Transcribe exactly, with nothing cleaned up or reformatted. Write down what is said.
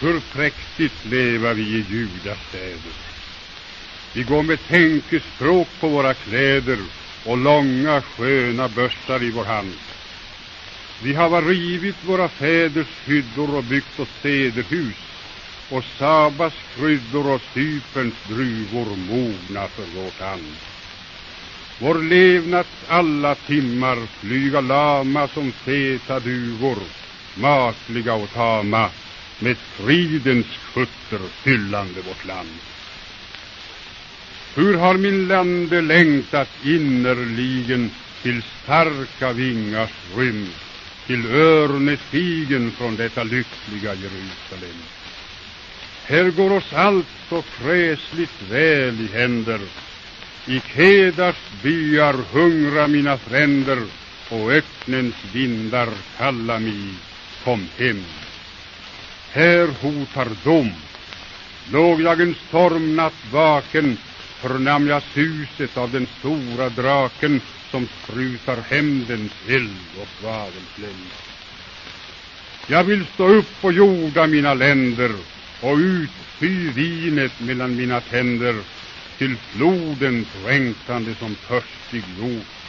Hur präktigt leva vi i Judas städer. Vi går med tänkespråk på våra kläder och långa sköna börsar i vår hand. Vi har rivit våra fäders hyddor och byggt oss sederhus, och Sabas kryddor och Cyperns druvor mogna för vårt hand. Vår levnads alla timmar flyga lama som feta duvor, makliga och tama, med fridens skötter fyllande vårt land. Hur har min lande längtat innerligen till starka vingars rymd, till örnestigen från detta lyckliga Jerusalem. Här går oss allt så fräsligt väl i händer. I Kedars byar hungra mina fränder, och öknens vindar kalla mig, kom hem. Här hotar dom. Låg jag en stormnatt vaken, förnam jag suset av den stora draken, som sprutar hämndens eld och svavelslem. Jag vill stå upp och jorda mina länder, och utspy vinet mellan mina tänder, till floden trängtande som törstig jord.